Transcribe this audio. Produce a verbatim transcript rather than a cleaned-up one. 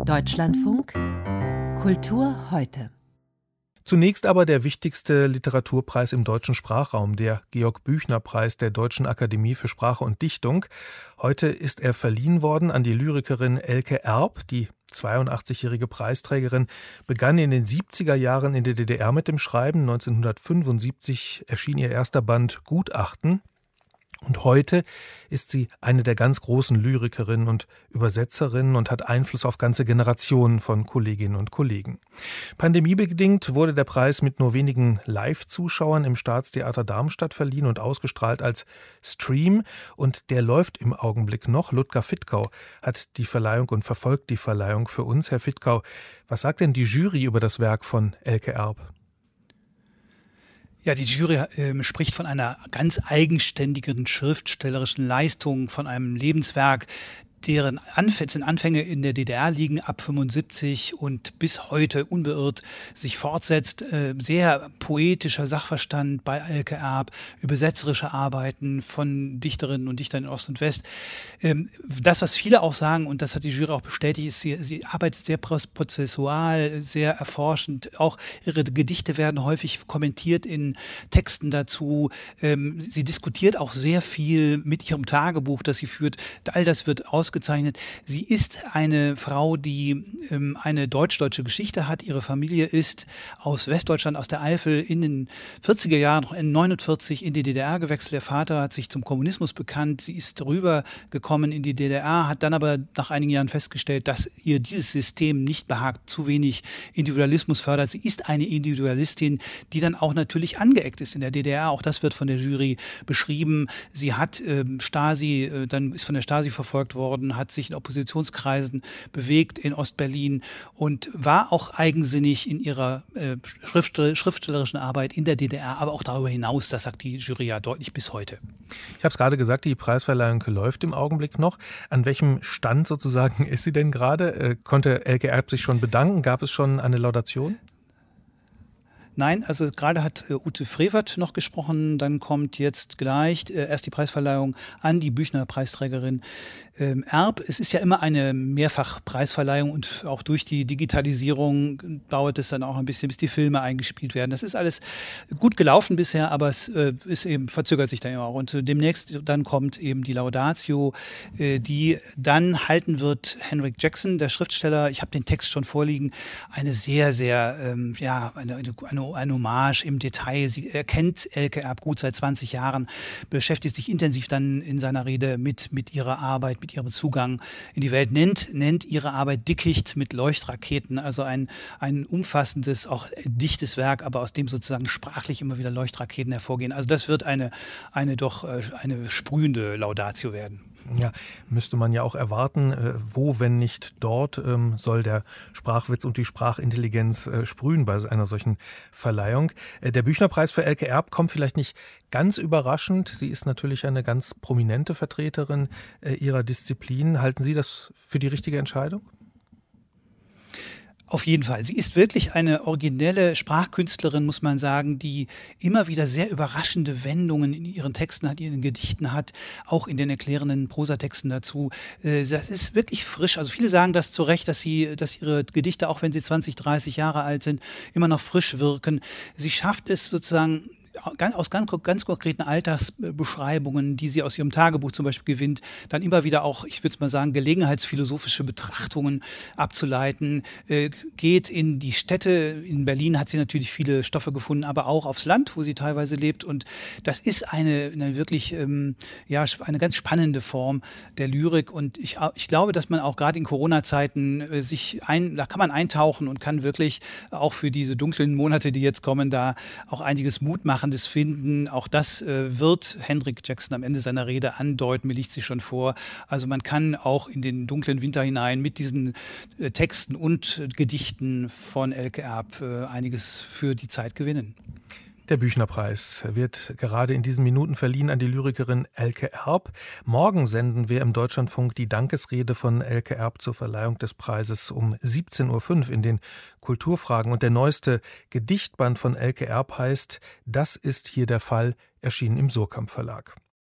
Deutschlandfunk Kultur heute. Zunächst aber der wichtigste Literaturpreis im deutschen Sprachraum, der Georg-Büchner-Preis der Deutschen Akademie für Sprache und Dichtung. Heute ist er verliehen worden an die Lyrikerin Elke Erb. Die zweiundachtzigjährige Preisträgerin begann in den siebziger Jahren in der D D R mit dem Schreiben. neunzehnhundertfünfundsiebzig erschien ihr erster Band Gutachten. Und heute ist sie eine der ganz großen Lyrikerinnen und Übersetzerinnen und hat Einfluss auf ganze Generationen von Kolleginnen und Kollegen. Pandemiebedingt wurde der Preis mit nur wenigen Live-Zuschauern im Staatstheater Darmstadt verliehen und ausgestrahlt als Stream. Und der läuft im Augenblick noch. Ludger Fittkau hat die Verleihung und verfolgt die Verleihung für uns. Herr Fittkau, was sagt denn die Jury über das Werk von Elke Erb? Ja, die Jury äh, spricht von einer ganz eigenständigen schriftstellerischen Leistung, von einem Lebenswerk, deren Anf- Anfänge in der D D R liegen, ab fünfundsiebzig und bis heute unbeirrt sich fortsetzt. Äh, sehr poetischer Sachverstand bei Elke Erb, übersetzerische Arbeiten von Dichterinnen und Dichtern in Ost und West. Ähm, das, was viele auch sagen, und das hat die Jury auch bestätigt, ist, sie, sie arbeitet sehr prozessual, sehr erforschend. Auch ihre Gedichte werden häufig kommentiert in Texten dazu. Ähm, sie diskutiert auch sehr viel mit ihrem Tagebuch, das sie führt. All das wird aus Ausgezeichnet. Sie ist eine Frau, die ähm, eine deutsch-deutsche Geschichte hat. Ihre Familie ist aus Westdeutschland, aus der Eifel, in den vierziger Jahren, noch in neunundvierzig in die D D R gewechselt. Der Vater hat sich zum Kommunismus bekannt. Sie ist rübergekommen in die D D R, hat dann aber nach einigen Jahren festgestellt, dass ihr dieses System nicht behagt, zu wenig Individualismus fördert. Sie ist eine Individualistin, die dann auch natürlich angeeckt ist in der D D R. Auch das wird von der Jury beschrieben. Sie hat ähm, Stasi, äh, dann ist von der Stasi verfolgt worden, hat sich in Oppositionskreisen bewegt in Ostberlin und war auch eigensinnig in ihrer äh, schriftstell- schriftstellerischen Arbeit in der D D R, aber auch darüber hinaus, das sagt die Jury ja deutlich bis heute. Ich habe es gerade gesagt, die Preisverleihung läuft im Augenblick noch. An welchem Stand sozusagen ist sie denn gerade? Äh, konnte Elke Erb sich schon bedanken? Gab es schon eine Laudation? Nein, also gerade hat äh, Ute Frevert noch gesprochen, dann kommt jetzt gleich äh, erst die Preisverleihung an die Büchner-Preisträgerin ähm, Erb. Es ist ja immer eine Mehrfachpreisverleihung und auch durch die Digitalisierung dauert es dann auch ein bisschen, bis die Filme eingespielt werden. Das ist alles gut gelaufen bisher, aber es äh, ist eben, verzögert sich dann ja auch. Und äh, demnächst dann kommt eben die Laudatio, äh, die dann halten wird Henrik Jackson, der Schriftsteller. Ich habe den Text schon vorliegen. Eine sehr, sehr, ähm, ja, eine, eine, eine ein Hommage im Detail. Sie erkennt Elke Erb gut seit zwanzig Jahren, beschäftigt sich intensiv dann in seiner Rede mit, mit ihrer Arbeit, mit ihrem Zugang in die Welt, nennt, nennt ihre Arbeit Dickicht mit Leuchtraketen, also ein, ein umfassendes, auch dichtes Werk, aber aus dem sozusagen sprachlich immer wieder Leuchtraketen hervorgehen. Also das wird eine, eine doch eine sprühende Laudatio werden. Ja, müsste man ja auch erwarten, wo, wenn nicht dort, soll der Sprachwitz und die Sprachintelligenz sprühen bei einer solchen Verleihung. Der Büchnerpreis für Elke Erb kommt vielleicht nicht ganz überraschend. Sie ist natürlich eine ganz prominente Vertreterin ihrer Disziplin. Halten Sie das für die richtige Entscheidung? Auf jeden Fall. Sie ist wirklich eine originelle Sprachkünstlerin, muss man sagen, die immer wieder sehr überraschende Wendungen in ihren Texten hat, in ihren Gedichten hat, auch in den erklärenden Prosatexten dazu. Das ist wirklich frisch. Also viele sagen das zu Recht, dass sie, dass ihre Gedichte, auch wenn sie zwanzig, dreißig Jahre alt sind, immer noch frisch wirken. Sie schafft es sozusagen, aus ganz, ganz konkreten Alltagsbeschreibungen, die sie aus ihrem Tagebuch zum Beispiel gewinnt, dann immer wieder auch, ich würde mal sagen, gelegenheitsphilosophische Betrachtungen abzuleiten, äh, geht in die Städte. In Berlin hat sie natürlich viele Stoffe gefunden, aber auch aufs Land, wo sie teilweise lebt. Und das ist eine, eine wirklich, ähm, ja, eine ganz spannende Form der Lyrik. Und ich, ich glaube, dass man auch gerade in Corona-Zeiten äh, sich ein, da kann man eintauchen und kann wirklich auch für diese dunklen Monate, die jetzt kommen, da auch einiges Mut machen. Finden. Auch das äh, wird Henrik Jackson am Ende seiner Rede andeuten, mir liegt sie schon vor. Also man kann auch in den dunklen Winter hinein mit diesen äh, Texten und äh, Gedichten von Elke Erb äh, einiges für die Zeit gewinnen. Der Büchnerpreis wird gerade in diesen Minuten verliehen an die Lyrikerin Elke Erb. Morgen senden wir im Deutschlandfunk die Dankesrede von Elke Erb zur Verleihung des Preises um siebzehn Uhr fünf in den Kulturfragen. Und der neueste Gedichtband von Elke Erb heißt »Das ist hier der Fall«, erschienen im Surkamp Verlag.